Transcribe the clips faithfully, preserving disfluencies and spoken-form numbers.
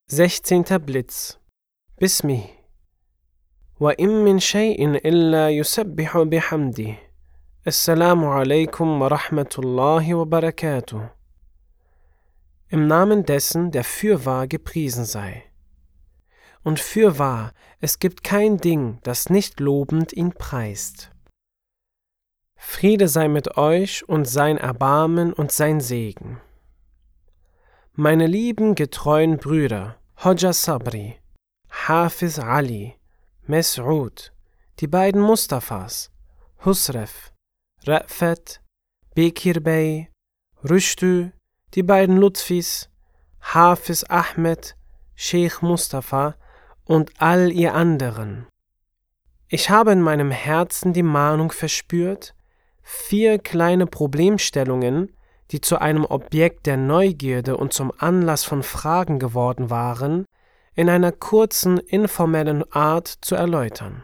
Sechzehnter Blitz. Bismih. Wa im min shay'in illa yusabbihu bihamdih. Assalamu alaikum wa rahmatullahi wa barakatuh. Im Namen dessen, der fürwahr gepriesen sei. Und fürwahr, es gibt kein Ding, das nicht lobend ihn preist. Friede sei mit euch und sein Erbarmen und sein Segen. Meine lieben, getreuen Brüder, Hodja Sabri, Hafiz Ali, Mes'ud, die beiden Mustafas, Husref, Ra'fat, Bekir Bey, Rüştü, die beiden Lutfis, Hafiz Ahmed, Sheikh Mustafa und all ihr anderen. Ich habe in meinem Herzen die Mahnung verspürt, vier kleine Problemstellungen, die zu einem Objekt der Neugierde und zum Anlass von Fragen geworden waren, in einer kurzen, informellen Art zu erläutern.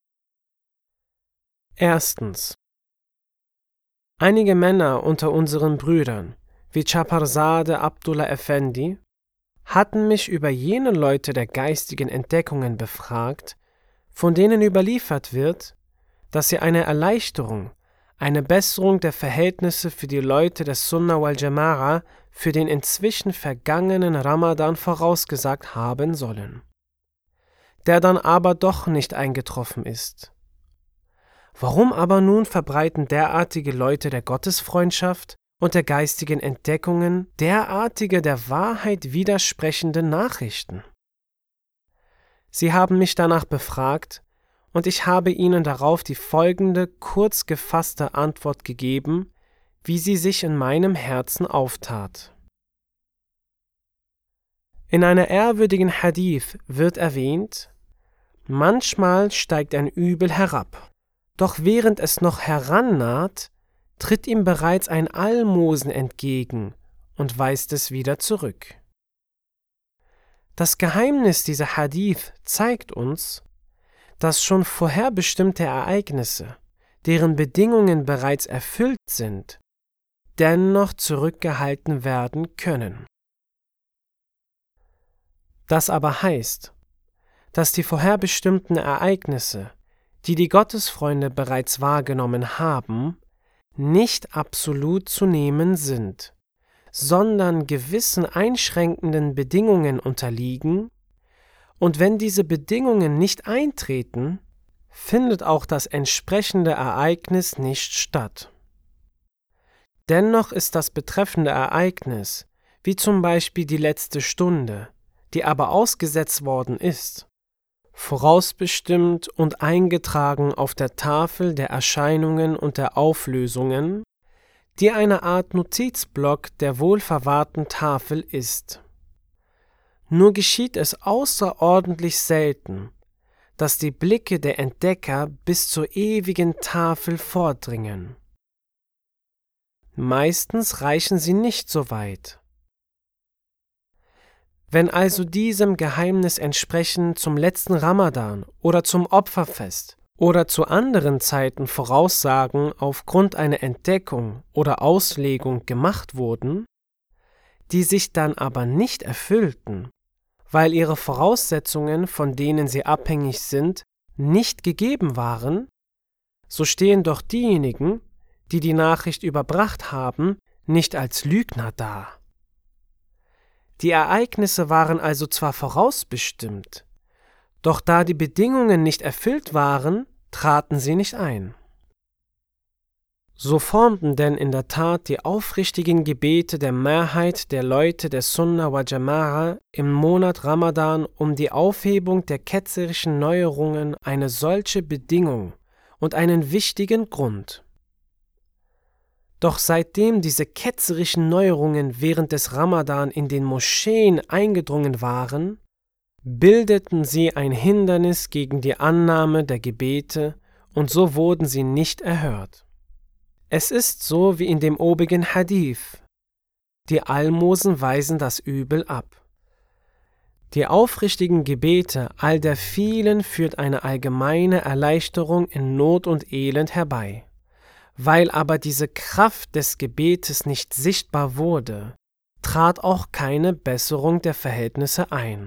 Erstens. Einige Männer unter unseren Brüdern, wie Chaparzade Abdullah Effendi, hatten mich über jene Leute der geistigen Entdeckungen befragt, von denen überliefert wird, dass sie eine Erleichterung, eine Besserung der Verhältnisse für die Leute des Sunna wal Jama'a für den inzwischen vergangenen Ramadan vorausgesagt haben sollen, der dann aber doch nicht eingetroffen ist. Warum aber nun verbreiten derartige Leute der Gottesfreundschaft und der geistigen Entdeckungen derartige der Wahrheit widersprechende Nachrichten? Sie haben mich danach befragt, und ich habe Ihnen darauf die folgende kurz gefasste Antwort gegeben, wie sie sich in meinem Herzen auftat. In einer ehrwürdigen Hadith wird erwähnt, manchmal steigt ein Übel herab, doch während es noch herannaht, tritt ihm bereits ein Almosen entgegen und weist es wieder zurück. Das Geheimnis dieser Hadith zeigt uns, dass schon vorherbestimmte Ereignisse, deren Bedingungen bereits erfüllt sind, dennoch zurückgehalten werden können. Das aber heißt, dass die vorherbestimmten Ereignisse, die die Gottesfreunde bereits wahrgenommen haben, nicht absolut zu nehmen sind, sondern gewissen einschränkenden Bedingungen unterliegen, und wenn diese Bedingungen nicht eintreten, findet auch das entsprechende Ereignis nicht statt. Dennoch ist das betreffende Ereignis, wie zum Beispiel die letzte Stunde, die aber ausgesetzt worden ist, vorausbestimmt und eingetragen auf der Tafel der Erscheinungen und der Auflösungen, die eine Art Notizblock der wohlverwahrten Tafel ist. Nur geschieht es außerordentlich selten, dass die Blicke der Entdecker bis zur ewigen Tafel vordringen. Meistens reichen sie nicht so weit. Wenn also diesem Geheimnis entsprechend zum letzten Ramadan oder zum Opferfest oder zu anderen Zeiten Voraussagen aufgrund einer Entdeckung oder Auslegung gemacht wurden, die sich dann aber nicht erfüllten, weil ihre Voraussetzungen, von denen sie abhängig sind, nicht gegeben waren, so stehen doch diejenigen, die die Nachricht überbracht haben, nicht als Lügner da. Die Ereignisse waren also zwar vorausbestimmt, doch da die Bedingungen nicht erfüllt waren, traten sie nicht ein. So formten denn in der Tat die aufrichtigen Gebete der Mehrheit der Leute der Sunna wal Jama'a im Monat Ramadan um die Aufhebung der ketzerischen Neuerungen eine solche Bedingung und einen wichtigen Grund. Doch seitdem diese ketzerischen Neuerungen während des Ramadan in den Moscheen eingedrungen waren, bildeten sie ein Hindernis gegen die Annahme der Gebete und so wurden sie nicht erhört. Es ist so wie in dem obigen Hadith. Die Almosen weisen das Übel ab. Die aufrichtigen Gebete all der vielen führt eine allgemeine Erleichterung in Not und Elend herbei. Weil aber diese Kraft des Gebetes nicht sichtbar wurde, trat auch keine Besserung der Verhältnisse ein.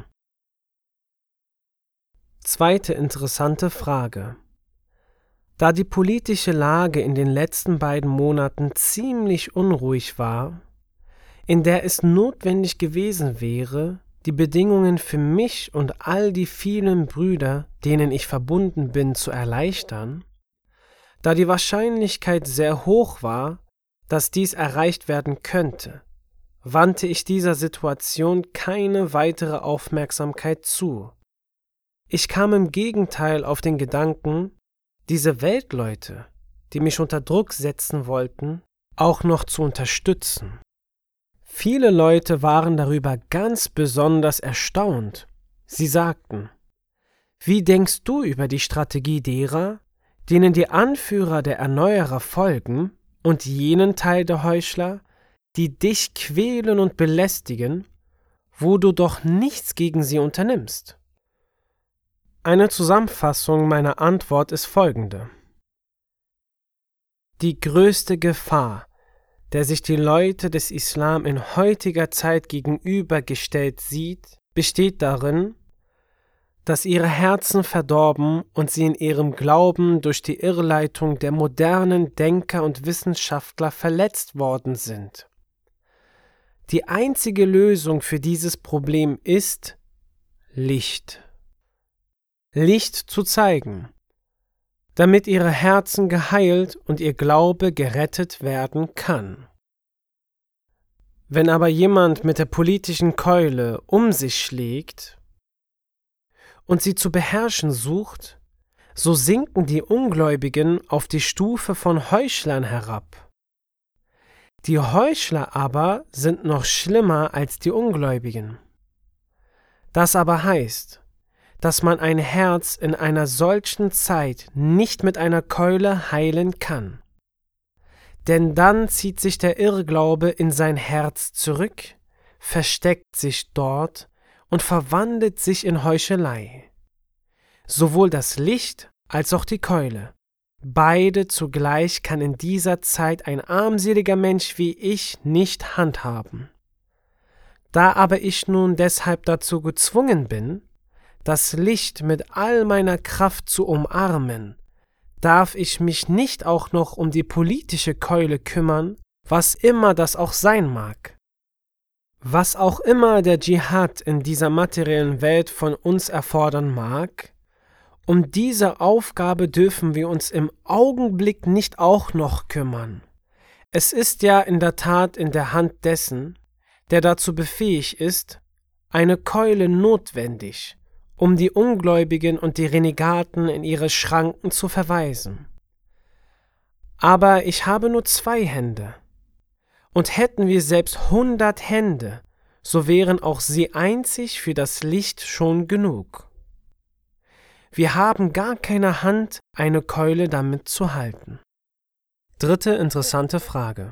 Zweite interessante Frage. Da die politische Lage in den letzten beiden Monaten ziemlich unruhig war, in der es notwendig gewesen wäre, die Bedingungen für mich und all die vielen Brüder, denen ich verbunden bin, zu erleichtern, da die Wahrscheinlichkeit sehr hoch war, dass dies erreicht werden könnte, wandte ich dieser Situation keine weitere Aufmerksamkeit zu. Ich kam im Gegenteil auf den Gedanken, diese Weltleute, die mich unter Druck setzen wollten, auch noch zu unterstützen. Viele Leute waren darüber ganz besonders erstaunt. Sie sagten: Wie denkst du über die Strategie derer, denen die Anführer der Erneuerer folgen, und jenen Teil der Heuchler, die dich quälen und belästigen, wo du doch nichts gegen sie unternimmst? Eine Zusammenfassung meiner Antwort ist folgende: Die größte Gefahr, der sich die Leute des Islam in heutiger Zeit gegenübergestellt sieht, besteht darin, dass ihre Herzen verdorben und sie in ihrem Glauben durch die Irrleitung der modernen Denker und Wissenschaftler verletzt worden sind. Die einzige Lösung für dieses Problem ist, Licht. Licht zu zeigen, damit ihre Herzen geheilt und ihr Glaube gerettet werden kann. Wenn aber jemand mit der politischen Keule um sich schlägt und sie zu beherrschen sucht, so sinken die Ungläubigen auf die Stufe von Heuchlern herab. Die Heuchler aber sind noch schlimmer als die Ungläubigen. Das aber heißt, dass man ein Herz in einer solchen Zeit nicht mit einer Keule heilen kann. Denn dann zieht sich der Irrglaube in sein Herz zurück, versteckt sich dort und verwandelt sich in Heuchelei. Sowohl das Licht als auch die Keule, beide zugleich kann in dieser Zeit ein armseliger Mensch wie ich nicht handhaben. Da aber ich nun deshalb dazu gezwungen bin, das Licht mit all meiner Kraft zu umarmen, darf ich mich nicht auch noch um die politische Keule kümmern, was immer das auch sein mag. Was auch immer der Dschihad in dieser materiellen Welt von uns erfordern mag, um diese Aufgabe dürfen wir uns im Augenblick nicht auch noch kümmern. Es ist ja in der Tat in der Hand dessen, der dazu befähigt ist, eine Keule notwendig, um die Ungläubigen und die Renegaten in ihre Schranken zu verweisen. Aber ich habe nur zwei Hände, und hätten wir selbst hundert Hände, so wären auch sie einzig für das Licht schon genug. Wir haben gar keine Hand, eine Keule damit zu halten. Dritte interessante Frage.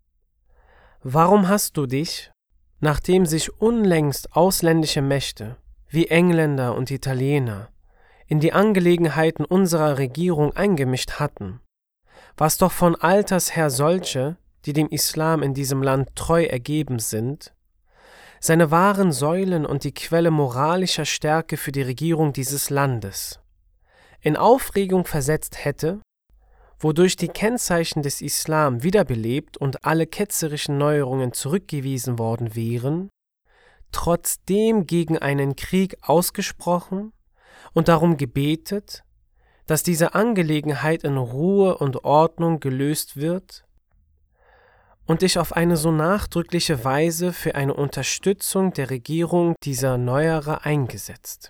Warum hast du dich, nachdem sich unlängst ausländische Mächte wie Engländer und Italiener in die Angelegenheiten unserer Regierung eingemischt hatten, was doch von alters her solche, die dem Islam in diesem Land treu ergeben sind, seine wahren Säulen und die Quelle moralischer Stärke für die Regierung dieses Landes, in Aufregung versetzt hätte, wodurch die Kennzeichen des Islam wiederbelebt und alle ketzerischen Neuerungen zurückgewiesen worden wären, trotzdem gegen einen Krieg ausgesprochen und darum gebetet, dass diese Angelegenheit in Ruhe und Ordnung gelöst wird, und dich auf eine so nachdrückliche Weise für eine Unterstützung der Regierung dieser Neuerer eingesetzt.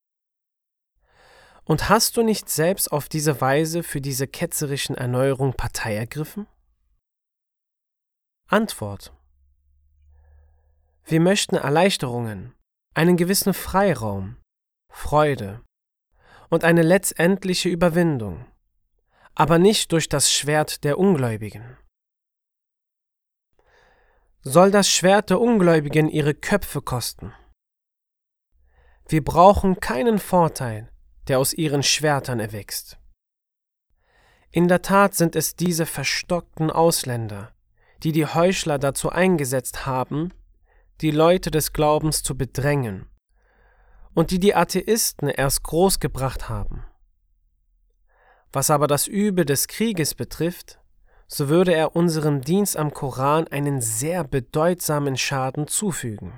Und hast du nicht selbst auf diese Weise für diese ketzerischen Erneuerung Partei ergriffen? Antwort: Wir möchten Erleichterungen, einen gewissen Freiraum, Freude und eine letztendliche Überwindung, aber nicht durch das Schwert der Ungläubigen. Soll das Schwert der Ungläubigen ihre Köpfe kosten? Wir brauchen keinen Vorteil, der aus ihren Schwertern erwächst. In der Tat sind es diese verstockten Ausländer, die die Heuchler dazu eingesetzt haben, die Leute des Glaubens zu bedrängen und die die Atheisten erst großgebracht haben. Was aber das Übel des Krieges betrifft, so würde er unserem Dienst am Koran einen sehr bedeutsamen Schaden zufügen.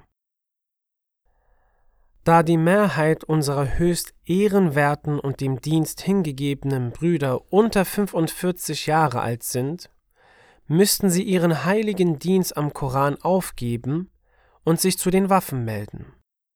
Da die Mehrheit unserer höchst ehrenwerten und dem Dienst hingegebenen Brüder unter fünfundvierzig Jahre alt sind, müssten sie ihren heiligen Dienst am Koran aufgeben und sich zu den Waffen melden.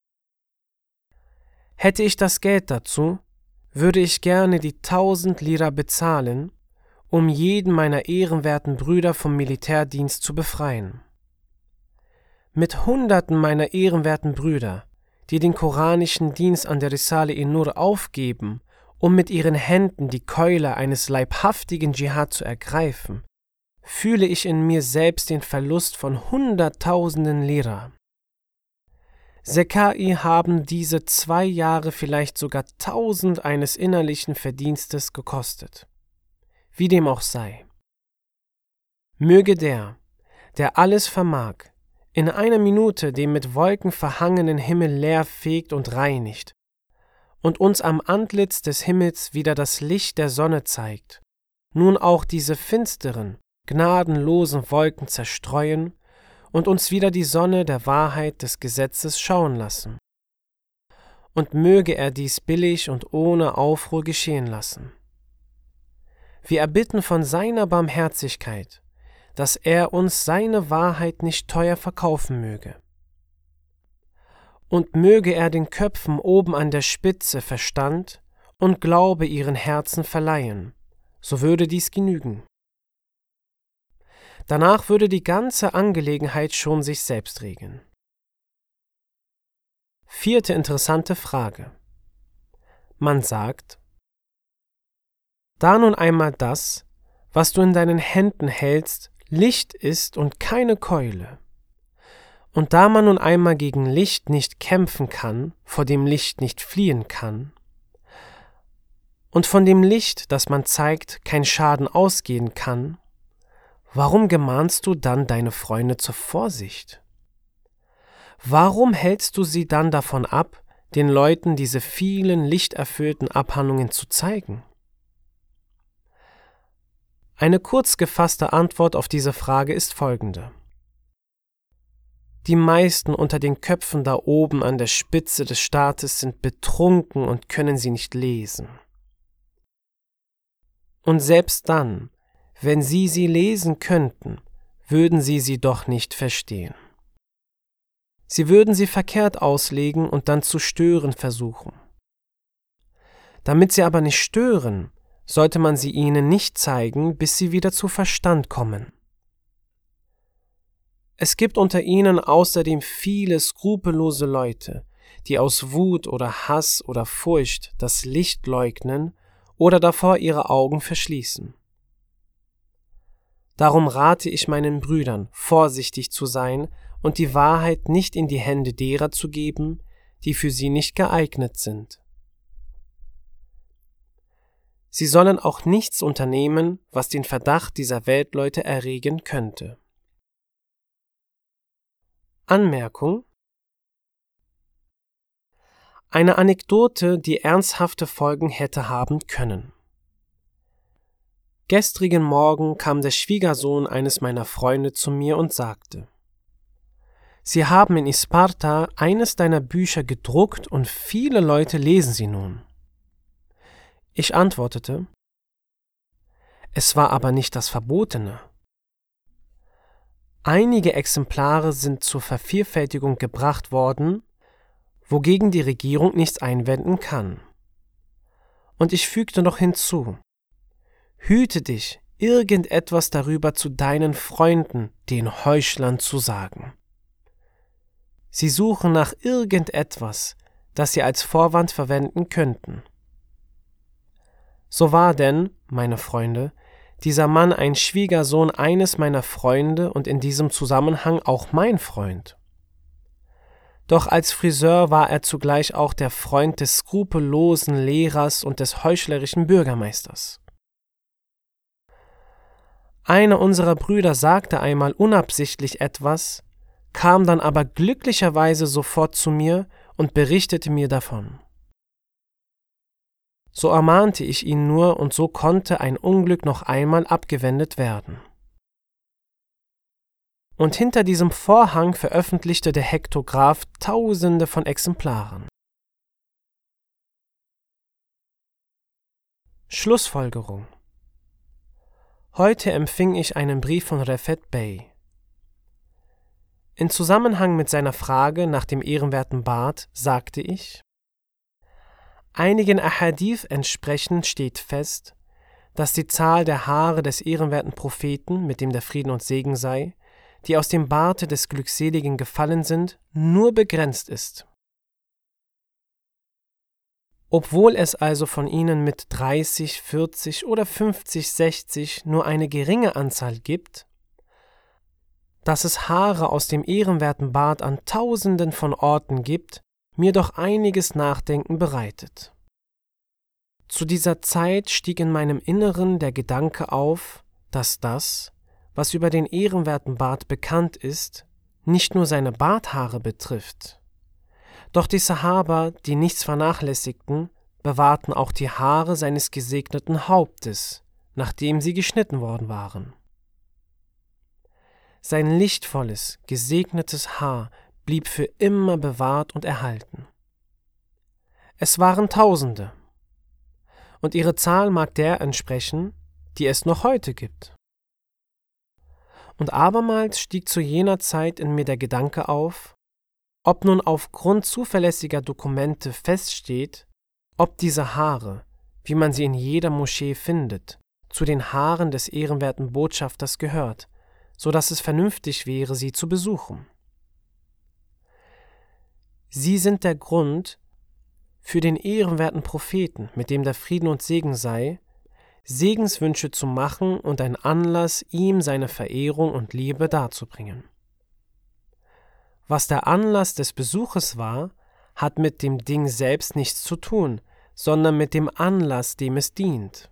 Hätte ich das Geld dazu, würde ich gerne die tausend Lira bezahlen, um jeden meiner ehrenwerten Brüder vom Militärdienst zu befreien. Mit Hunderten meiner ehrenwerten Brüder, die den koranischen Dienst an der Risale-i Nur aufgeben, um mit ihren Händen die Keule eines leibhaftigen Dschihad zu ergreifen, fühle ich in mir selbst den Verlust von Hunderttausenden Lira. Sekai haben diese zwei Jahre vielleicht sogar tausend eines innerlichen Verdienstes gekostet. Wie dem auch sei. Möge der, der alles vermag, in einer Minute den mit Wolken verhangenen Himmel leer fegt und reinigt und uns am Antlitz des Himmels wieder das Licht der Sonne zeigt, nun auch diese finsteren, gnadenlosen Wolken zerstreuen und uns wieder die Sonne der Wahrheit des Gesetzes schauen lassen. Und möge er dies billig und ohne Aufruhr geschehen lassen. Wir erbitten von seiner Barmherzigkeit, dass er uns seine Wahrheit nicht teuer verkaufen möge. Und möge er den Köpfen oben an der Spitze Verstand und Glaube ihren Herzen verleihen, so würde dies genügen. Danach würde die ganze Angelegenheit schon sich selbst regeln. Vierte interessante Frage. Man sagt, da nun einmal das, was du in deinen Händen hältst, Licht ist und keine Keule, und da man nun einmal gegen Licht nicht kämpfen kann, vor dem Licht nicht fliehen kann, und von dem Licht, das man zeigt, kein Schaden ausgehen kann, warum gemahnst du dann deine Freunde zur Vorsicht? Warum hältst du sie dann davon ab, den Leuten diese vielen lichterfüllten Abhandlungen zu zeigen? Eine kurz gefasste Antwort auf diese Frage ist folgende. Die meisten unter den Köpfen da oben an der Spitze des Staates sind betrunken und können sie nicht lesen. Und selbst dann, wenn sie sie lesen könnten, würden sie sie doch nicht verstehen. Sie würden sie verkehrt auslegen und dann zu stören versuchen. Damit sie aber nicht stören, sollte man sie ihnen nicht zeigen, bis sie wieder zu Verstand kommen. Es gibt unter ihnen außerdem viele skrupellose Leute, die aus Wut oder Hass oder Furcht das Licht leugnen oder davor ihre Augen verschließen. Darum rate ich meinen Brüdern, vorsichtig zu sein und die Wahrheit nicht in die Hände derer zu geben, die für sie nicht geeignet sind. Sie sollen auch nichts unternehmen, was den Verdacht dieser Weltleute erregen könnte. Anmerkung: Eine Anekdote, die ernsthafte Folgen hätte haben können. Gestrigen Morgen kam der Schwiegersohn eines meiner Freunde zu mir und sagte: Sie haben in Isparta eines deiner Bücher gedruckt und viele Leute lesen sie nun. Ich antwortete: Es war aber nicht das Verbotene. Einige Exemplare sind zur Vervielfältigung gebracht worden, wogegen die Regierung nichts einwenden kann. Und ich fügte noch hinzu: Hüte dich, irgendetwas darüber zu deinen Freunden, den Heuchlern, zu sagen. Sie suchen nach irgendetwas, das sie als Vorwand verwenden könnten. So war denn, meine Freunde, dieser Mann ein Schwiegersohn eines meiner Freunde und in diesem Zusammenhang auch mein Freund. Doch als Friseur war er zugleich auch der Freund des skrupellosen Lehrers und des heuchlerischen Bürgermeisters. Einer unserer Brüder sagte einmal unabsichtlich etwas, kam dann aber glücklicherweise sofort zu mir und berichtete mir davon. So ermahnte ich ihn nur, und so konnte ein Unglück noch einmal abgewendet werden. Und hinter diesem Vorhang veröffentlichte der Hektograph Tausende von Exemplaren. Schlussfolgerung. Heute empfing ich einen Brief von Refat Bey. In Zusammenhang mit seiner Frage nach dem ehrenwerten Bart sagte ich: Einigen Ahadith entsprechend steht fest, dass die Zahl der Haare des ehrenwerten Propheten, mit dem der Frieden und Segen sei, die aus dem Barte des Glückseligen gefallen sind, nur begrenzt ist. Obwohl es also von ihnen mit dreißig, vierzig oder fünfzig, sechzig nur eine geringe Anzahl gibt, dass es Haare aus dem ehrenwerten Bart an Tausenden von Orten gibt, mir doch einiges Nachdenken bereitet. Zu dieser Zeit stieg in meinem Inneren der Gedanke auf, dass das, was über den ehrenwerten Bart bekannt ist, nicht nur seine Barthaare betrifft. Doch die Sahaba, die nichts vernachlässigten, bewahrten auch die Haare seines gesegneten Hauptes, nachdem sie geschnitten worden waren. Sein lichtvolles, gesegnetes Haar blieb für immer bewahrt und erhalten. Es waren Tausende, und ihre Zahl mag der entsprechen, die es noch heute gibt. Und abermals stieg zu jener Zeit in mir der Gedanke auf, ob nun aufgrund zuverlässiger Dokumente feststeht, ob diese Haare, wie man sie in jeder Moschee findet, zu den Haaren des ehrenwerten Botschafters gehört, so dass es vernünftig wäre, sie zu besuchen. Sie sind der Grund für den ehrenwerten Propheten, mit dem der Frieden und Segen sei, Segenswünsche zu machen und ein Anlass, ihm seine Verehrung und Liebe darzubringen. Was der Anlass des Besuches war, hat mit dem Ding selbst nichts zu tun, sondern mit dem Anlass, dem es dient.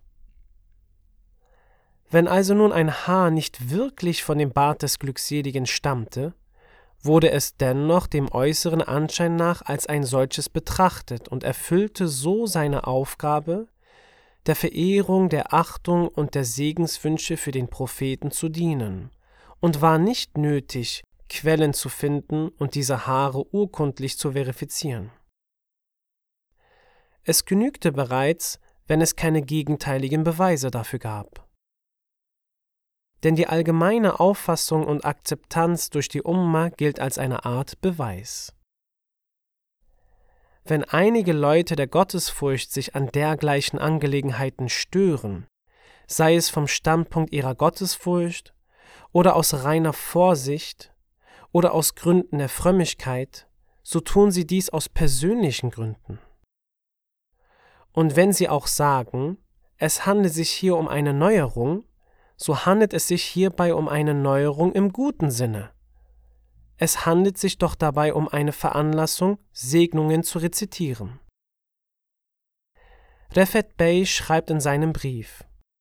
Wenn also nun ein Haar nicht wirklich von dem Bart des Glückseligen stammte, wurde es dennoch dem äußeren Anschein nach als ein solches betrachtet und erfüllte so seine Aufgabe, der Verehrung, der Achtung und der Segenswünsche für den Propheten zu dienen, und war nicht nötig, Quellen zu finden und diese Haare urkundlich zu verifizieren. Es genügte bereits, wenn es keine gegenteiligen Beweise dafür gab. Denn die allgemeine Auffassung und Akzeptanz durch die Umma gilt als eine Art Beweis. Wenn einige Leute der Gottesfurcht sich an dergleichen Angelegenheiten stören, sei es vom Standpunkt ihrer Gottesfurcht oder aus reiner Vorsicht oder aus Gründen der Frömmigkeit, so tun sie dies aus persönlichen Gründen. Und wenn sie auch sagen, es handelt sich hier um eine Neuerung, so handelt es sich hierbei um eine Neuerung im guten Sinne. Es handelt sich doch dabei um eine Veranlassung, Segnungen zu rezitieren. Refat Bey schreibt in seinem Brief: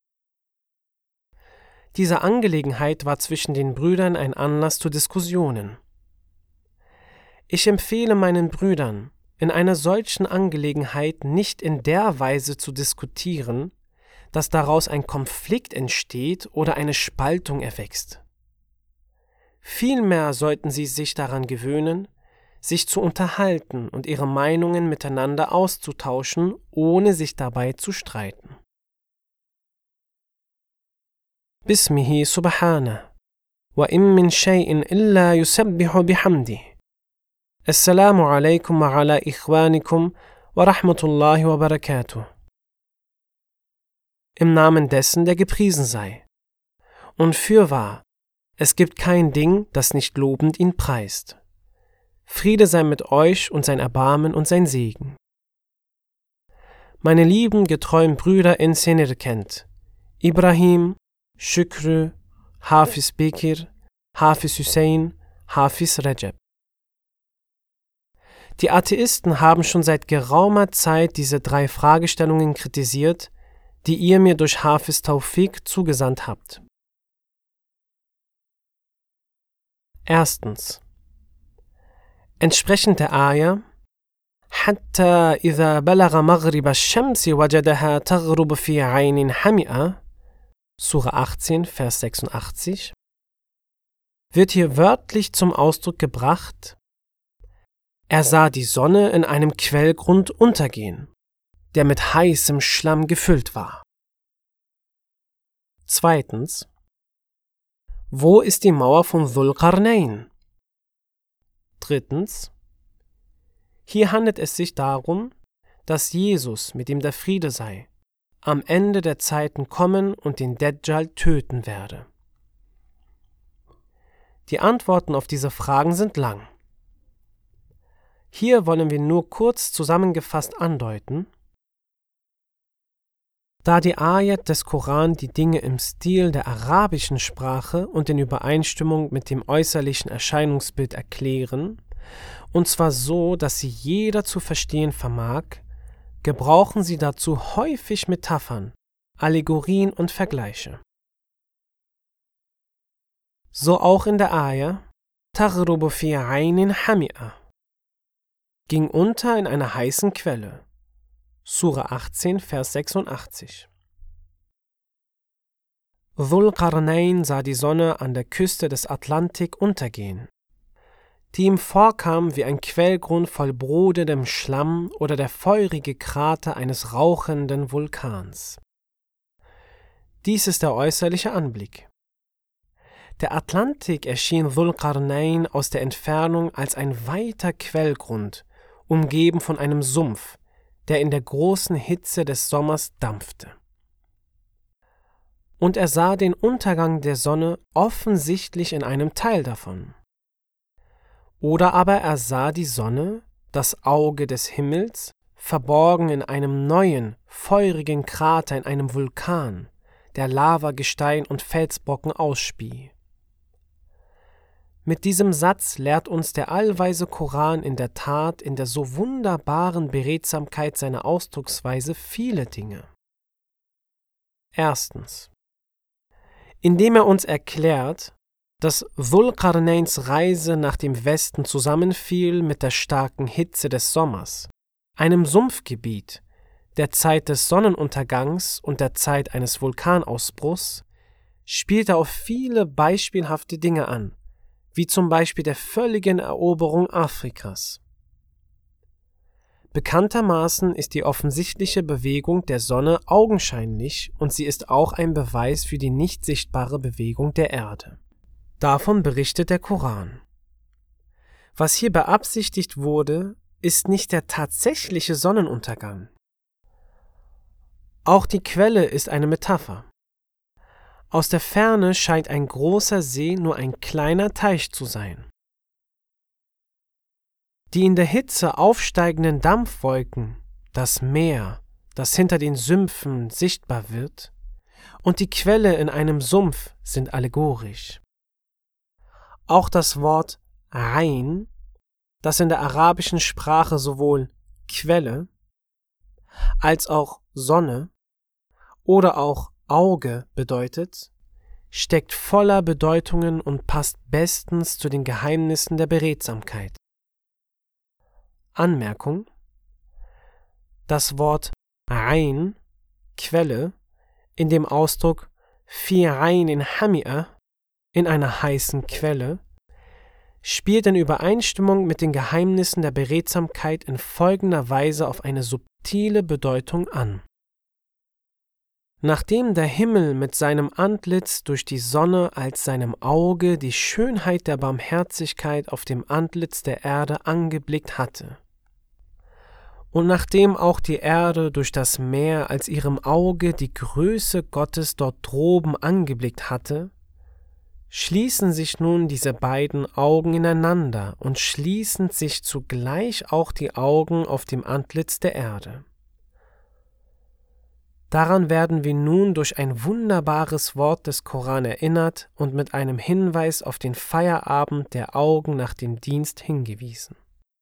Diese Angelegenheit war zwischen den Brüdern ein Anlass zu Diskussionen. Ich empfehle meinen Brüdern, in einer solchen Angelegenheit nicht in der Weise zu diskutieren, dass daraus ein Konflikt entsteht oder eine Spaltung erwächst. Vielmehr sollten sie sich daran gewöhnen, sich zu unterhalten und ihre Meinungen miteinander auszutauschen, ohne sich dabei zu streiten. Bismihi subhana, wa im min shay'in illa yusabbihu bihamdi. Assalamu alaikum wa ala ikhwanikum wa rahmatullahi wa barakatuh. Im Namen dessen, der gepriesen sei. Und fürwahr, es gibt kein Ding, das nicht lobend ihn preist. Friede sei mit euch und sein Erbarmen und sein Segen. Meine lieben, getreuen Brüder in Senerkent, Ibrahim, Şükrü, Hafiz Bekir, Hafiz Hüseyin, Hafiz Recep. Die Atheisten haben schon seit geraumer Zeit diese drei Fragestellungen kritisiert, die ihr mir durch Hafiz Taufik zugesandt habt. Erstens. Entsprechend der Ayah حتى إذا بلغ مغرب الشمس وجدها تغرب في عين حمئة, Sura achtzehn, Vers sechsundachtzig, wird hier wörtlich zum Ausdruck gebracht: Er sah die Sonne in einem Quellgrund untergehen, der mit heißem Schlamm gefüllt war. Zweitens: Wo ist die Mauer von Dhul Qarnayn? Drittens: Hier handelt es sich darum, dass Jesus, mit dem der Friede sei, am Ende der Zeiten kommen und den Dajjal töten werde. Die Antworten auf diese Fragen sind lang. Hier wollen wir nur kurz zusammengefasst andeuten: Da die Ayat des Koran die Dinge im Stil der arabischen Sprache und in Übereinstimmung mit dem äußerlichen Erscheinungsbild erklären, und zwar so, dass sie jeder zu verstehen vermag, gebrauchen sie dazu häufig Metaphern, Allegorien und Vergleiche. So auch in der Ayah Taghrubu fi aynin hami'a, ging unter in einer heißen Quelle, Sura achtzehn, Vers sechsundachtzig. Dhul Qarnayn sah die Sonne an der Küste des Atlantik untergehen, die ihm vorkam wie ein Quellgrund voll brodelndem Schlamm oder der feurige Krater eines rauchenden Vulkans. Dies ist der äußerliche Anblick. Der Atlantik erschien Dhul Qarnayn aus der Entfernung als ein weiter Quellgrund, umgeben von einem Sumpf, der in der großen Hitze des Sommers dampfte. Und er sah den Untergang der Sonne offensichtlich in einem Teil davon. Oder aber er sah die Sonne, das Auge des Himmels, verborgen in einem neuen, feurigen Krater in einem Vulkan, der Lavagestein und Felsbrocken ausspie. Mit diesem Satz lehrt uns der allweise Koran in der Tat in der so wunderbaren Beredsamkeit seiner Ausdrucksweise viele Dinge. Erstens: Indem er uns erklärt, dass Dhul Qarnayns Reise nach dem Westen zusammenfiel mit der starken Hitze des Sommers, einem Sumpfgebiet, der Zeit des Sonnenuntergangs und der Zeit eines Vulkanausbruchs, spielt er auf viele beispielhafte Dinge an, wie zum Beispiel der völligen Eroberung Afrikas. Bekanntermaßen ist die offensichtliche Bewegung der Sonne augenscheinlich und sie ist auch ein Beweis für die nicht sichtbare Bewegung der Erde. Davon berichtet der Koran. Was hier beabsichtigt wurde, ist nicht der tatsächliche Sonnenuntergang. Auch die Quelle ist eine Metapher. Aus der Ferne scheint ein großer See nur ein kleiner Teich zu sein. Die in der Hitze aufsteigenden Dampfwolken, das Meer, das hinter den Sümpfen sichtbar wird, und die Quelle in einem Sumpf sind allegorisch. Auch das Wort Ain, das in der arabischen Sprache sowohl Quelle als auch Sonne oder auch Auge bedeutet, steckt voller Bedeutungen und passt bestens zu den Geheimnissen der Beredsamkeit. Anmerkung: Das Wort Ain, Quelle, in dem Ausdruck fi aynin hami'a, in einer heißen Quelle, spielt in Übereinstimmung mit den Geheimnissen der Beredsamkeit in folgender Weise auf eine subtile Bedeutung an. Nachdem der Himmel mit seinem Antlitz durch die Sonne als seinem Auge die Schönheit der Barmherzigkeit auf dem Antlitz der Erde angeblickt hatte, und nachdem auch die Erde durch das Meer als ihrem Auge die Größe Gottes dort droben angeblickt hatte, schließen sich nun diese beiden Augen ineinander und schließen sich zugleich auch die Augen auf dem Antlitz der Erde. Daran werden wir nun durch ein wunderbares Wort des Koran erinnert und mit einem Hinweis auf den Feierabend der Augen nach dem Dienst hingewiesen.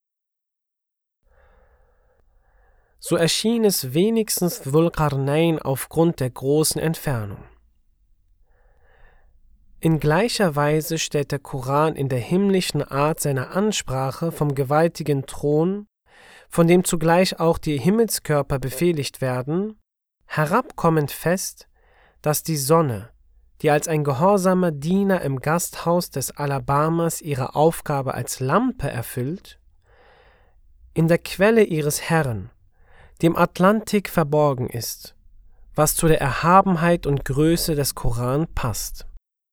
So erschien es wenigstens Dhul Qarnayn aufgrund der großen Entfernung. In gleicher Weise stellt der Koran in der himmlischen Art seiner Ansprache vom gewaltigen Thron, von dem zugleich auch die Himmelskörper befehligt werden, herabkommend fest, dass die Sonne, die als ein gehorsamer Diener im Gasthaus des Alabamas ihre Aufgabe als Lampe erfüllt, in der Quelle ihres Herrn, dem Atlantik, verborgen ist, was zu der Erhabenheit und Größe des Koran passt.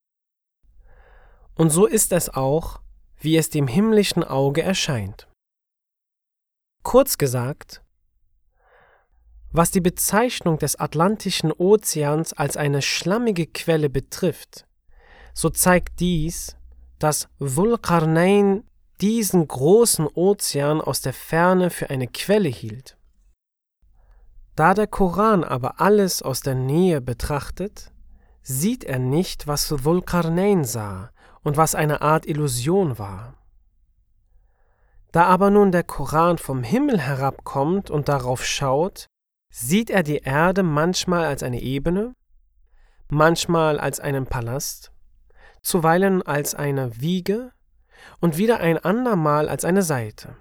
Und so ist es auch, wie es dem himmlischen Auge erscheint. Kurz gesagt, was die Bezeichnung des Atlantischen Ozeans als eine schlammige Quelle betrifft, so zeigt dies, dass Dhul Qarnayn diesen großen Ozean aus der Ferne für eine Quelle hielt. Da der Koran aber alles aus der Nähe betrachtet, sieht er nicht, was Dhul Qarnayn sah und was eine Art Illusion war. Da aber nun der Koran vom Himmel herabkommt und darauf schaut, sieht er die Erde manchmal als eine Ebene, manchmal als einen Palast, zuweilen als eine Wiege und wieder ein andermal als eine Seite.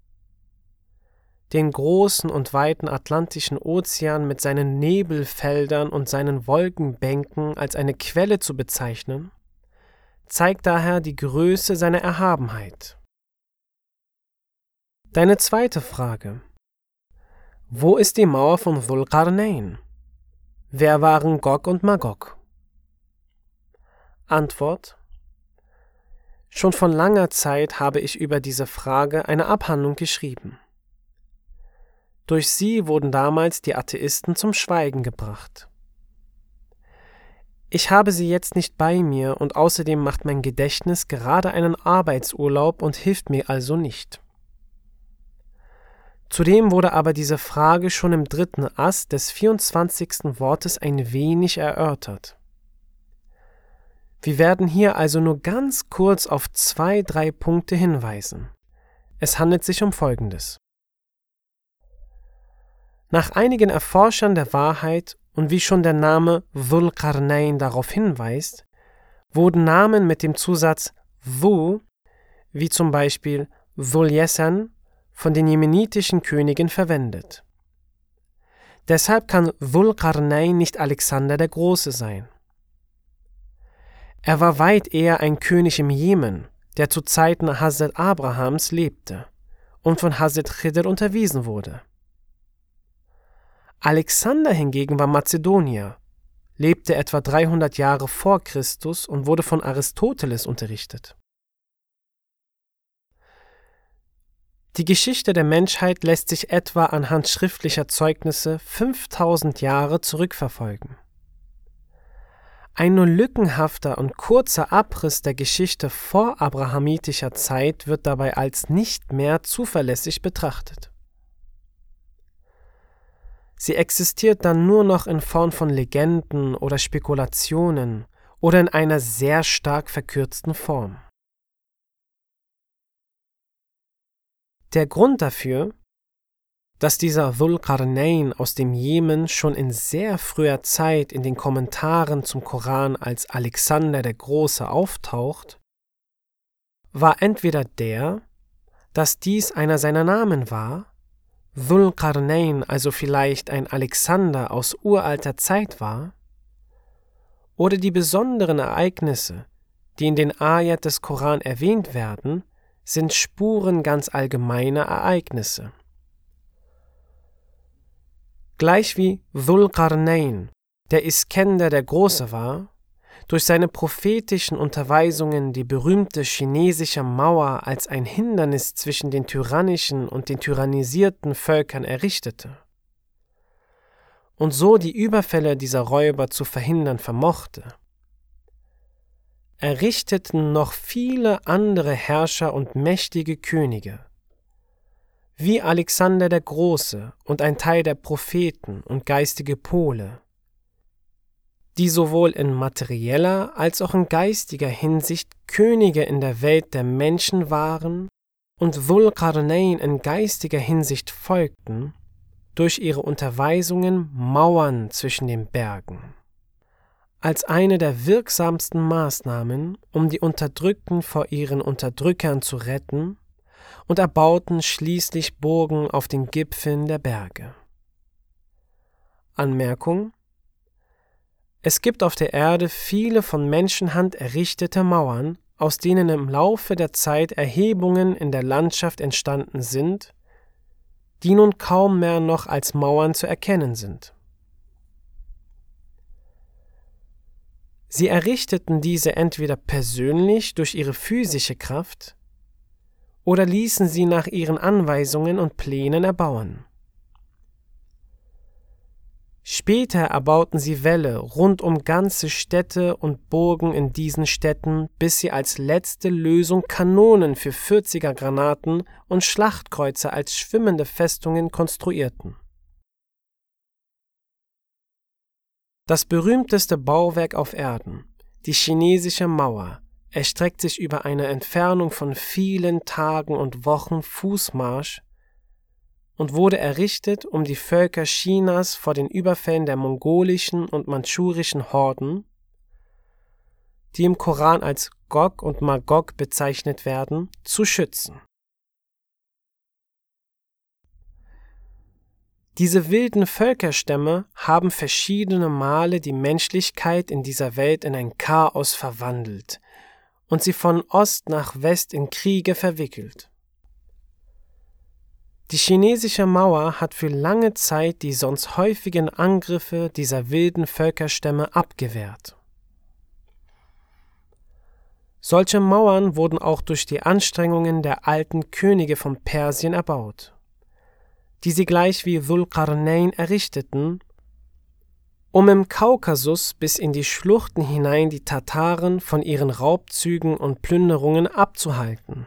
Den großen und weiten Atlantischen Ozean mit seinen Nebelfeldern und seinen Wolkenbänken als eine Quelle zu bezeichnen, zeigt daher die Größe seiner Erhabenheit. Deine zweite Frage: Wo ist die Mauer von Dhul Qarnayn? Wer waren Gog und Magog? Antwort: Schon von langer Zeit habe ich über diese Frage eine Abhandlung geschrieben. Durch sie wurden damals die Atheisten zum Schweigen gebracht. Ich habe sie jetzt nicht bei mir und außerdem macht mein Gedächtnis gerade einen Arbeitsurlaub und hilft mir also nicht. Zudem wurde aber diese Frage schon im dritten Ast des vierundzwanzigsten Wortes ein wenig erörtert. Wir werden hier also nur ganz kurz auf zwei, drei Punkte hinweisen. Es handelt sich um Folgendes. Nach einigen Erforschern der Wahrheit und wie schon der Name Dhul Qarnayn darauf hinweist, wurden Namen mit dem Zusatz Dhu, wie zum Beispiel Dhul Yasan, von den jemenitischen Königen verwendet. Deshalb kann Dhul Qarnayn nicht Alexander der Große sein. Er war weit eher ein König im Jemen, der zu Zeiten Hazrat Abrahams lebte und von Hazrat Khidr unterwiesen wurde. Alexander hingegen war Mazedonier, lebte etwa dreihundert Jahre vor Christus und wurde von Aristoteles unterrichtet. Die Geschichte der Menschheit lässt sich etwa anhand schriftlicher Zeugnisse fünftausend Jahre zurückverfolgen. Ein nur lückenhafter und kurzer Abriss der Geschichte vor abrahamitischer Zeit wird dabei als nicht mehr zuverlässig betrachtet. Sie existiert dann nur noch in Form von Legenden oder Spekulationen oder in einer sehr stark verkürzten Form. Der Grund dafür, dass dieser Dhul Qarnayn aus dem Jemen schon in sehr früher Zeit in den Kommentaren zum Koran als Alexander der Große auftaucht, war entweder der, dass dies einer seiner Namen war, Dhul Qarnayn also vielleicht ein Alexander aus uralter Zeit war, oder die besonderen Ereignisse, die in den Ayat des Koran erwähnt werden, sind Spuren ganz allgemeiner Ereignisse. Gleich wie Dhul Qarnayn, der Iskender der Große war, durch seine prophetischen Unterweisungen die berühmte chinesische Mauer als ein Hindernis zwischen den tyrannischen und den tyrannisierten Völkern errichtete und so die Überfälle dieser Räuber zu verhindern vermochte, errichteten noch viele andere Herrscher und mächtige Könige, wie Alexander der Große und ein Teil der Propheten und geistige Pole, die sowohl in materieller als auch in geistiger Hinsicht Könige in der Welt der Menschen waren und Dhul Qarnayn in geistiger Hinsicht folgten, durch ihre Unterweisungen Mauern zwischen den Bergen. als eine der wirksamsten Maßnahmen, um die Unterdrückten vor ihren Unterdrückern zu retten, und erbauten schließlich Burgen auf den Gipfeln der Berge. Anmerkung: Es gibt auf der Erde viele von Menschenhand errichtete Mauern, aus denen im Laufe der Zeit Erhebungen in der Landschaft entstanden sind, die nun kaum mehr noch als Mauern zu erkennen sind. Sie errichteten diese entweder persönlich durch ihre physische Kraft oder ließen sie nach ihren Anweisungen und Plänen erbauen. Später erbauten sie Wälle rund um ganze Städte und Burgen in diesen Städten, bis sie als letzte Lösung Kanonen für vierziger-Granaten und Schlachtkreuzer als schwimmende Festungen konstruierten. Das berühmteste Bauwerk auf Erden, die chinesische Mauer, erstreckt sich über eine Entfernung von vielen Tagen und Wochen Fußmarsch und wurde errichtet, um die Völker Chinas vor den Überfällen der mongolischen und mandschurischen Horden, die im Koran als Gog und Magog bezeichnet werden, zu schützen. Diese wilden Völkerstämme haben verschiedene Male die Menschlichkeit in dieser Welt in ein Chaos verwandelt und sie von Ost nach West in Kriege verwickelt. Die chinesische Mauer hat für lange Zeit die sonst häufigen Angriffe dieser wilden Völkerstämme abgewehrt. Solche Mauern wurden auch durch die Anstrengungen der alten Könige von Persien erbaut, die sie gleich wie Dhul Qarnayn errichteten, um im Kaukasus bis in die Schluchten hinein die Tataren von ihren Raubzügen und Plünderungen abzuhalten.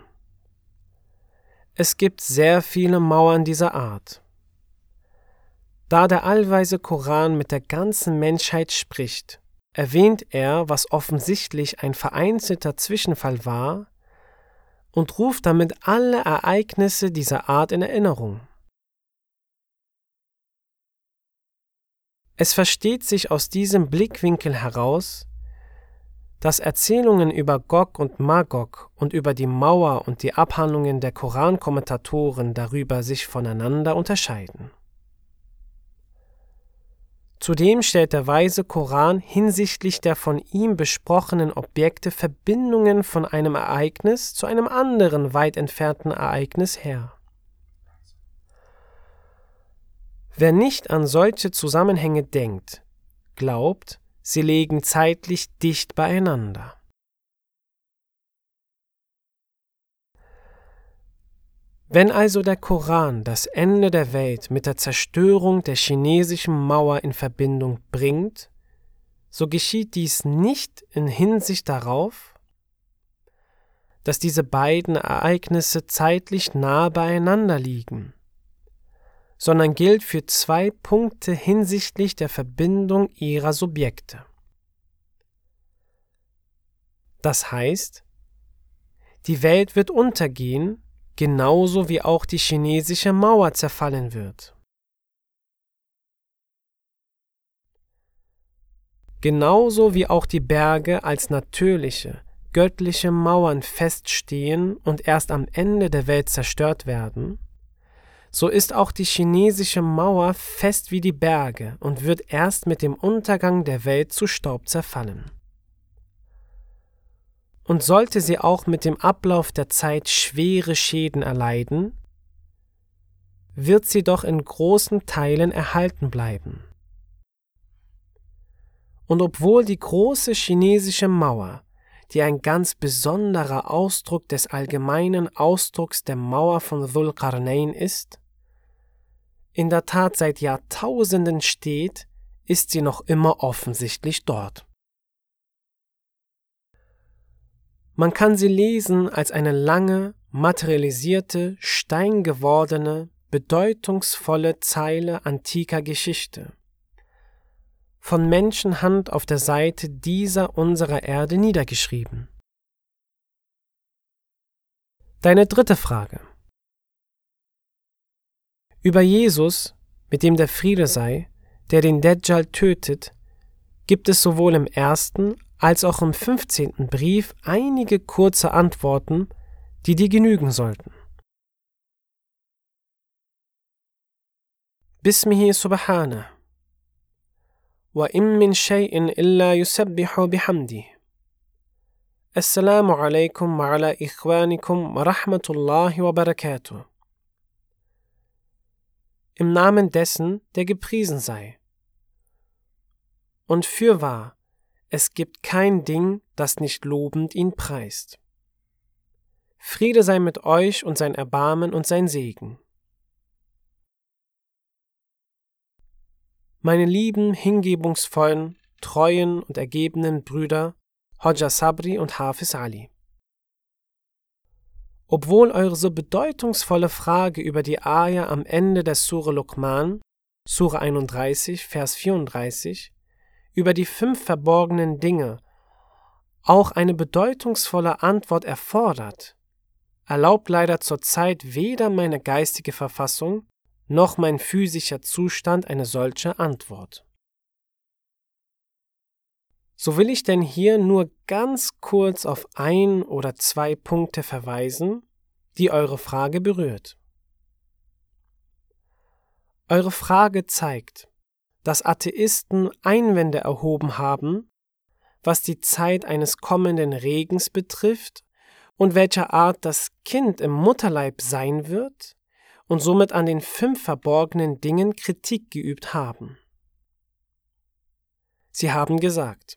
Es gibt sehr viele Mauern dieser Art. Da der allweise Koran mit der ganzen Menschheit spricht, erwähnt er, was offensichtlich ein vereinzelter Zwischenfall war, und ruft damit alle Ereignisse dieser Art in Erinnerung. Es versteht sich aus diesem Blickwinkel heraus, dass Erzählungen über Gog und Magog und über die Mauer und die Abhandlungen der Korankommentatoren darüber sich voneinander unterscheiden. Zudem stellt der weise Koran hinsichtlich der von ihm besprochenen Objekte Verbindungen von einem Ereignis zu einem anderen weit entfernten Ereignis her. Wer nicht an solche Zusammenhänge denkt, glaubt, sie liegen zeitlich dicht beieinander. Wenn also der Koran das Ende der Welt mit der Zerstörung der chinesischen Mauer in Verbindung bringt, so geschieht dies nicht in Hinsicht darauf, dass diese beiden Ereignisse zeitlich nahe beieinander liegen, sondern gilt für zwei Punkte hinsichtlich der Verbindung ihrer Subjekte. Das heißt, die Welt wird untergehen, genauso wie auch die chinesische Mauer zerfallen wird. Genauso wie auch die Berge als natürliche, göttliche Mauern feststehen und erst am Ende der Welt zerstört werden, so ist auch die chinesische Mauer fest wie die Berge und wird erst mit dem Untergang der Welt zu Staub zerfallen. Und sollte sie auch mit dem Ablauf der Zeit schwere Schäden erleiden, wird sie doch in großen Teilen erhalten bleiben. Und obwohl die große chinesische Mauer, die ein ganz besonderer Ausdruck des allgemeinen Ausdrucks der Mauer von Dhul Qarnayn ist, in der Tat seit Jahrtausenden steht, ist sie noch immer offensichtlich dort. Man kann sie lesen als eine lange, materialisierte, steingewordene, bedeutungsvolle Zeile antiker Geschichte, von Menschenhand auf der Seite dieser unserer Erde niedergeschrieben. Deine dritte Frage. Über Jesus, mit dem der Friede sei, der den Dajjal tötet, gibt es sowohl im ersten als auch im fünfzehnten Brief einige kurze Antworten, die dir genügen sollten. Bismihi subhanah. Wa im min shay'in illa yusabbihu bihamdi. Assalamu alaikum wa ala ikhwanikum wa rahmatullahi wa barakatuh. Im Namen dessen, der gepriesen sei. Und fürwahr, es gibt kein Ding, das nicht lobend ihn preist. Friede sei mit euch und sein Erbarmen und sein Segen. Meine lieben, hingebungsvollen, treuen und ergebenen Brüder Hodja Sabri und Hafiz Ali. Obwohl eure so bedeutungsvolle Frage über die Ayah am Ende der Sure Luqman, Sure einunddreißig, Vers vierunddreißig, über die fünf verborgenen Dinge auch eine bedeutungsvolle Antwort erfordert, erlaubt leider zurzeit weder meine geistige Verfassung noch mein physischer Zustand eine solche Antwort. So will ich denn hier nur ganz kurz auf ein oder zwei Punkte verweisen, die eure Frage berührt. Eure Frage zeigt, dass Atheisten Einwände erhoben haben, was die Zeit eines kommenden Regens betrifft und welcher Art das Kind im Mutterleib sein wird und somit an den fünf verborgenen Dingen Kritik geübt haben. Sie haben gesagt: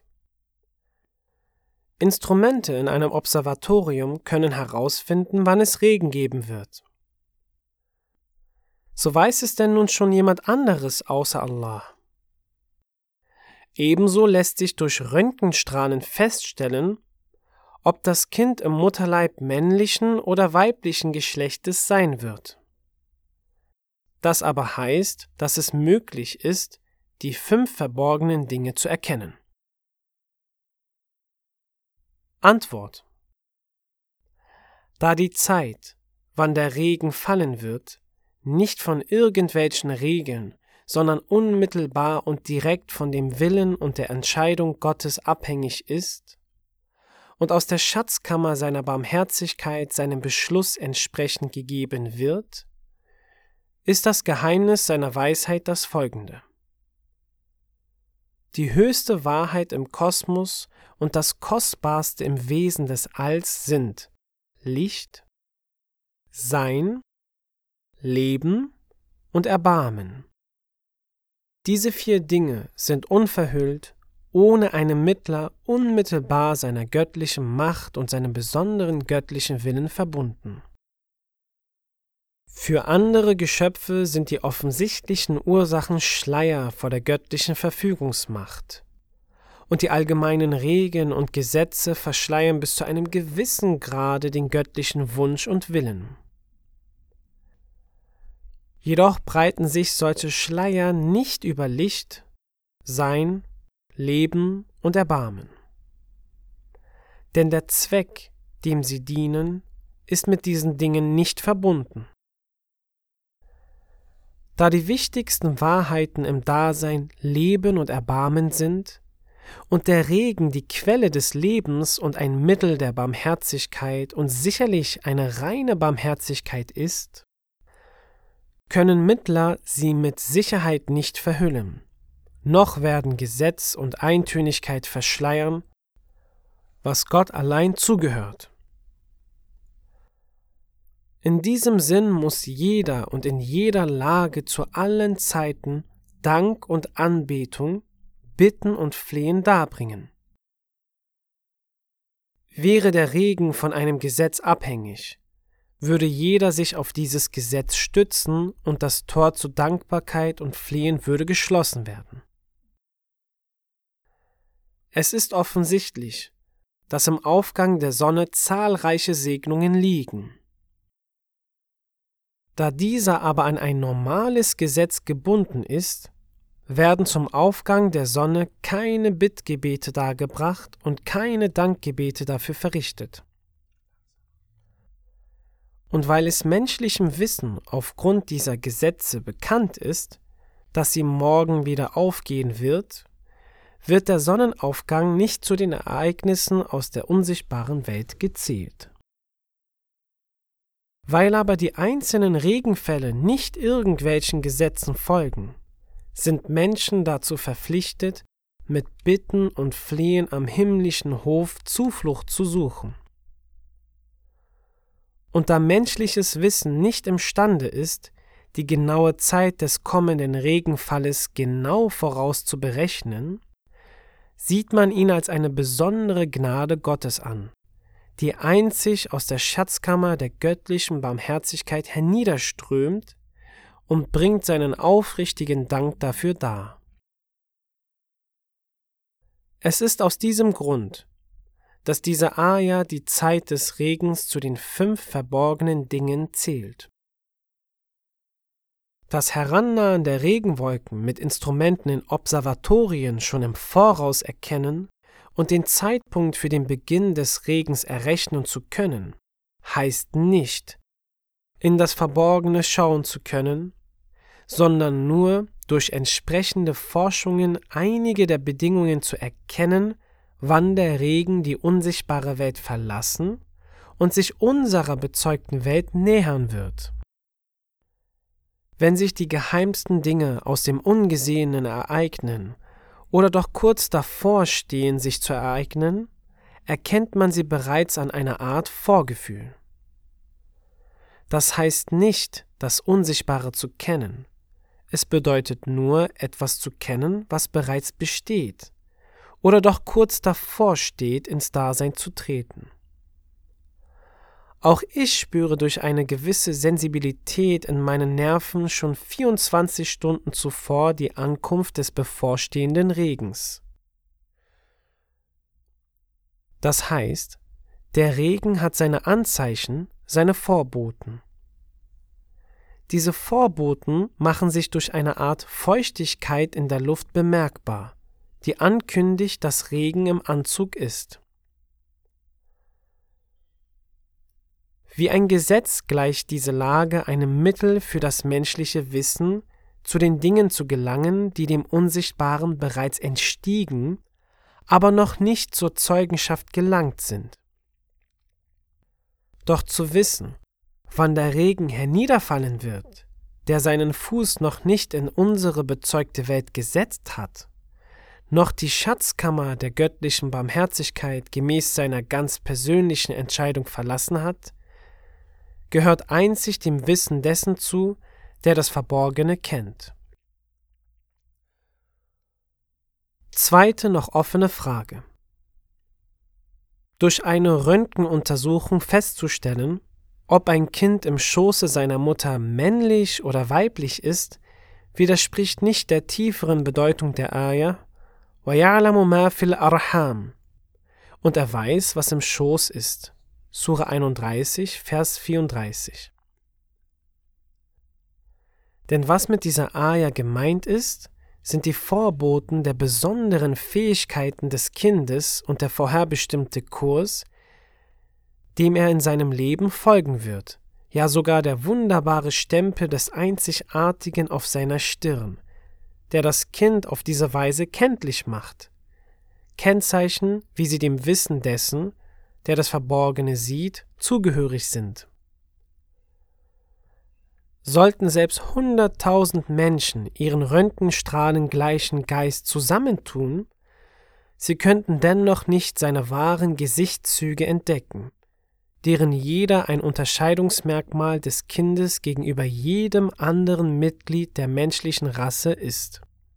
Instrumente in einem Observatorium können herausfinden, wann es Regen geben wird. So weiß es denn nun schon jemand anderes außer Allah? Ebenso lässt sich durch Röntgenstrahlen feststellen, ob das Kind im Mutterleib männlichen oder weiblichen Geschlechtes sein wird. Das aber heißt, dass es möglich ist, die fünf verborgenen Dinge zu erkennen. Antwort: Da die Zeit, wann der Regen fallen wird, nicht von irgendwelchen Regeln, sondern unmittelbar und direkt von dem Willen und der Entscheidung Gottes abhängig ist und aus der Schatzkammer seiner Barmherzigkeit seinem Beschluss entsprechend gegeben wird, ist das Geheimnis seiner Weisheit das folgende: Die höchste Wahrheit im Kosmos und das Kostbarste im Wesen des Alls sind Licht, Sein, Leben und Erbarmen. Diese vier Dinge sind unverhüllt, ohne einen Mittler unmittelbar seiner göttlichen Macht und seinem besonderen göttlichen Willen verbunden. Für andere Geschöpfe sind die offensichtlichen Ursachen Schleier vor der göttlichen Verfügungsmacht, und die allgemeinen Regeln und Gesetze verschleiern bis zu einem gewissen Grade den göttlichen Wunsch und Willen. Jedoch breiten sich solche Schleier nicht über Licht, Sein, Leben und Erbarmen. Denn der Zweck, dem sie dienen, ist mit diesen Dingen nicht verbunden. Da die wichtigsten Wahrheiten im Dasein Leben und Erbarmen sind und der Regen die Quelle des Lebens und ein Mittel der Barmherzigkeit und sicherlich eine reine Barmherzigkeit ist, können Mittler sie mit Sicherheit nicht verhüllen, noch werden Gesetz und Eintönigkeit verschleiern, was Gott allein zugehört. In diesem Sinn muss jeder und in jeder Lage zu allen Zeiten Dank und Anbetung, Bitten und Flehen darbringen. Wäre der Regen von einem Gesetz abhängig, würde jeder sich auf dieses Gesetz stützen und das Tor zu Dankbarkeit und Flehen würde geschlossen werden. Es ist offensichtlich, dass im Aufgang der Sonne zahlreiche Segnungen liegen. Da dieser aber an ein normales Gesetz gebunden ist, werden zum Aufgang der Sonne keine Bittgebete dargebracht und keine Dankgebete dafür verrichtet. Und weil es menschlichem Wissen aufgrund dieser Gesetze bekannt ist, dass sie morgen wieder aufgehen wird, wird der Sonnenaufgang nicht zu den Ereignissen aus der unsichtbaren Welt gezählt. Weil aber die einzelnen Regenfälle nicht irgendwelchen Gesetzen folgen, sind Menschen dazu verpflichtet, mit Bitten und Flehen am himmlischen Hof Zuflucht zu suchen. Und da menschliches Wissen nicht imstande ist, die genaue Zeit des kommenden Regenfalles genau vorauszuberechnen, sieht man ihn als eine besondere Gnade Gottes an, die einzig aus der Schatzkammer der göttlichen Barmherzigkeit herniederströmt und bringt seinen aufrichtigen Dank dafür dar. Es ist aus diesem Grund, dass diese Aja die Zeit des Regens zu den fünf verborgenen Dingen zählt. Das Herannahen der Regenwolken mit Instrumenten in Observatorien schon im Voraus erkennen und den Zeitpunkt für den Beginn des Regens errechnen zu können, heißt nicht, in das Verborgene schauen zu können, sondern nur durch entsprechende Forschungen einige der Bedingungen zu erkennen, wann der Regen die unsichtbare Welt verlassen und sich unserer bezeugten Welt nähern wird. Wenn sich die geheimsten Dinge aus dem Ungesehenen ereignen oder doch kurz davor stehen, sich zu ereignen, erkennt man sie bereits an einer Art Vorgefühl. Das heißt nicht, das Unsichtbare zu kennen. Es bedeutet nur, etwas zu kennen, was bereits besteht oder doch kurz davor steht, ins Dasein zu treten. Auch ich spüre durch eine gewisse Sensibilität in meinen Nerven schon vierundzwanzig Stunden zuvor die Ankunft des bevorstehenden Regens. Das heißt, der Regen hat seine Anzeichen, seine Vorboten. Diese Vorboten machen sich durch eine Art Feuchtigkeit in der Luft bemerkbar, die ankündigt, dass Regen im Anzug ist. Wie ein Gesetz gleicht diese Lage einem Mittel für das menschliche Wissen, zu den Dingen zu gelangen, die dem Unsichtbaren bereits entstiegen, aber noch nicht zur Zeugenschaft gelangt sind. Doch zu wissen, wann der Regen herniederfallen wird, der seinen Fuß noch nicht in unsere bezeugte Welt gesetzt hat, noch die Schatzkammer der göttlichen Barmherzigkeit gemäß seiner ganz persönlichen Entscheidung verlassen hat, gehört einzig dem Wissen dessen zu, der das Verborgene kennt. Zweite noch offene Frage. Durch eine Röntgenuntersuchung festzustellen, ob ein Kind im Schoße seiner Mutter männlich oder weiblich ist, widerspricht nicht der tieferen Bedeutung der Ayah وَيَعْلَمُ مَا فِي الْأَرْحَامِ und er weiß, was im Schoß ist. Sura einunddreißig, Vers vierunddreißig. Denn was mit dieser Ayah gemeint ist, sind die Vorboten der besonderen Fähigkeiten des Kindes und der vorherbestimmte Kurs, dem er in seinem Leben folgen wird, ja sogar der wunderbare Stempel des Einzigartigen auf seiner Stirn, der das Kind auf diese Weise kenntlich macht. Kennzeichen, wie sie dem Wissen dessen, der das Verborgene sieht, zugehörig sind. Sollten selbst hunderttausend Menschen ihren Röntgenstrahlen gleichen Geist zusammentun, sie könnten dennoch nicht seine wahren Gesichtszüge entdecken, deren jeder ein Unterscheidungsmerkmal des Kindes gegenüber jedem anderen Mitglied der menschlichen Rasse ist.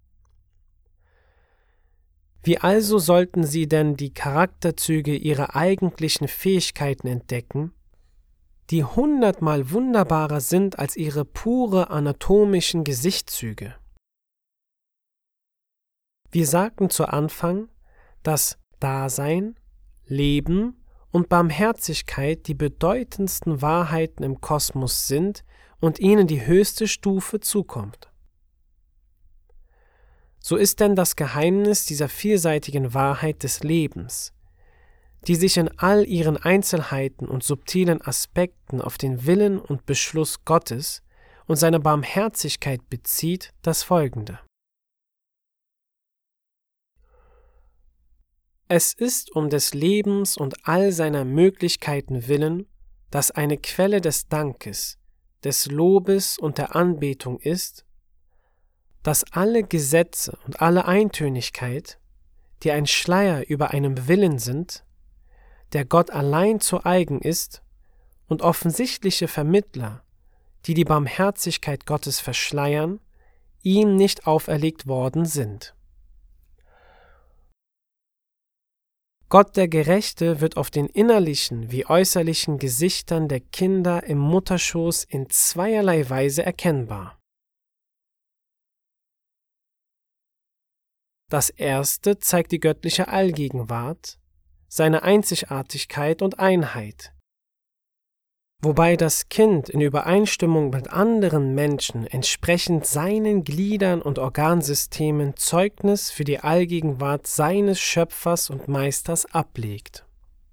Wie also sollten sie denn die Charakterzüge ihrer eigentlichen Fähigkeiten entdecken, die hundertmal wunderbarer sind als ihre pure anatomischen Gesichtszüge? Wir sagten zu Anfang, dass Dasein, Leben und Barmherzigkeit die bedeutendsten Wahrheiten im Kosmos sind und ihnen die höchste Stufe zukommt. So ist denn das Geheimnis dieser vielseitigen Wahrheit des Lebens, die sich in all ihren Einzelheiten und subtilen Aspekten auf den Willen und Beschluss Gottes und seine Barmherzigkeit bezieht, das Folgende. Es ist um des Lebens und all seiner Möglichkeiten willen, das eine Quelle des Dankes, des Lobes und der Anbetung ist, dass alle Gesetze und alle Eintönigkeit, die ein Schleier über einem Willen sind, der Gott allein zu eigen ist, und offensichtliche Vermittler, die die Barmherzigkeit Gottes verschleiern, ihm nicht auferlegt worden sind. Gott der Gerechte wird auf den innerlichen wie äußerlichen Gesichtern der Kinder im Mutterschoß in zweierlei Weise erkennbar. Das erste zeigt die göttliche Allgegenwart, seine Einzigartigkeit und Einheit, wobei das Kind in Übereinstimmung mit anderen Menschen entsprechend seinen Gliedern und Organsystemen Zeugnis für die Allgegenwart seines Schöpfers und Meisters ablegt.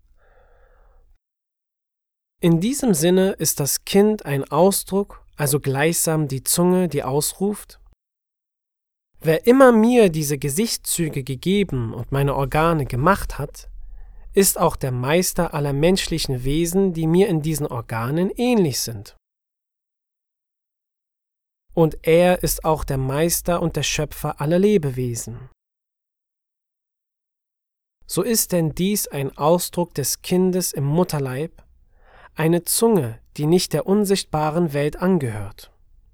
In diesem Sinne ist das Kind ein Ausdruck, also gleichsam die Zunge, die ausruft: Wer immer mir diese Gesichtszüge gegeben und meine Organe gemacht hat, ist auch der Meister aller menschlichen Wesen, die mir in diesen Organen ähnlich sind. Und er ist auch der Meister und der Schöpfer aller Lebewesen. So ist denn dies ein Ausdruck des Kindes im Mutterleib, eine Zunge, die nicht der unsichtbaren Welt angehört.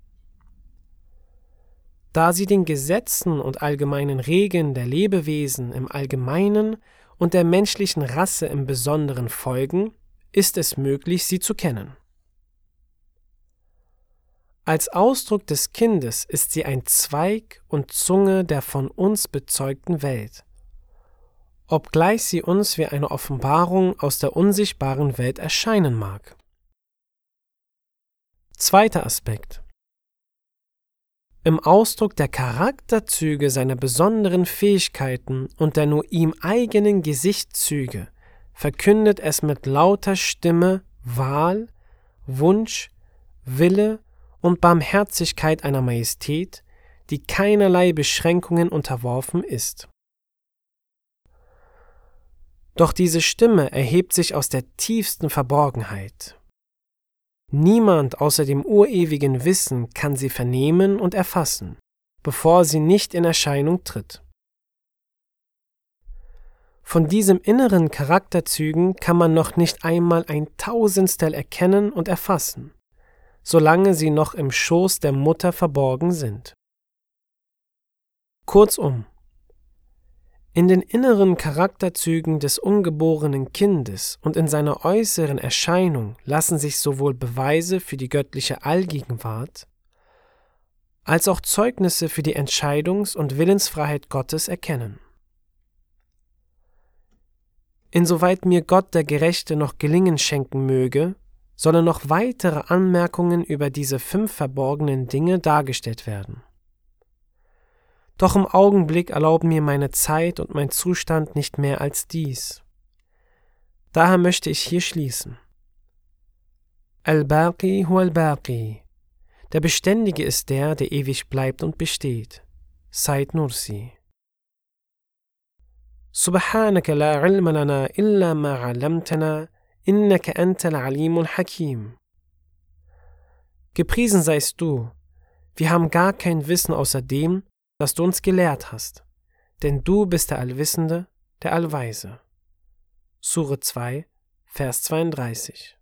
Da sie den Gesetzen und allgemeinen Regeln der Lebewesen im Allgemeinen und der menschlichen Rasse im Besonderen folgen, ist es möglich, sie zu kennen. Als Ausdruck des Kindes ist sie ein Zweig und Zunge der von uns bezeugten Welt, obgleich sie uns wie eine Offenbarung aus der unsichtbaren Welt erscheinen mag. Zweiter Aspekt. Im Ausdruck der Charakterzüge seiner besonderen Fähigkeiten und der nur ihm eigenen Gesichtszüge verkündet es mit lauter Stimme Wahl, Wunsch, Wille und Barmherzigkeit einer Majestät, die keinerlei Beschränkungen unterworfen ist. Doch diese Stimme erhebt sich aus der tiefsten Verborgenheit. Niemand außer dem urewigen Wissen kann sie vernehmen und erfassen, bevor sie nicht in Erscheinung tritt. Von diesem inneren Charakterzügen kann man noch nicht einmal ein Tausendstel erkennen und erfassen, solange sie noch im Schoß der Mutter verborgen sind. Kurzum, in den inneren Charakterzügen des ungeborenen Kindes und in seiner äußeren Erscheinung lassen sich sowohl Beweise für die göttliche Allgegenwart als auch Zeugnisse für die Entscheidungs- und Willensfreiheit Gottes erkennen. Insoweit mir Gott der Gerechte noch Gelingen schenken möge, sollen noch weitere Anmerkungen über diese fünf verborgenen Dinge dargestellt werden. Doch im Augenblick erlauben mir meine Zeit und mein Zustand nicht mehr als dies. Daher möchte ich hier schließen. Al-Baqi huwa al-Baqi. Der Beständige ist der, der ewig bleibt und besteht. Said Nursi. Subhanaka la ilma lana illa ma 'allamtana, innaka antal alimul hakim. Gepriesen seist du, wir haben gar kein Wissen außer dem, das du uns gelehrt hast, denn du bist der Allwissende, der Allweise. Sure zwei, Vers zweiunddreißig.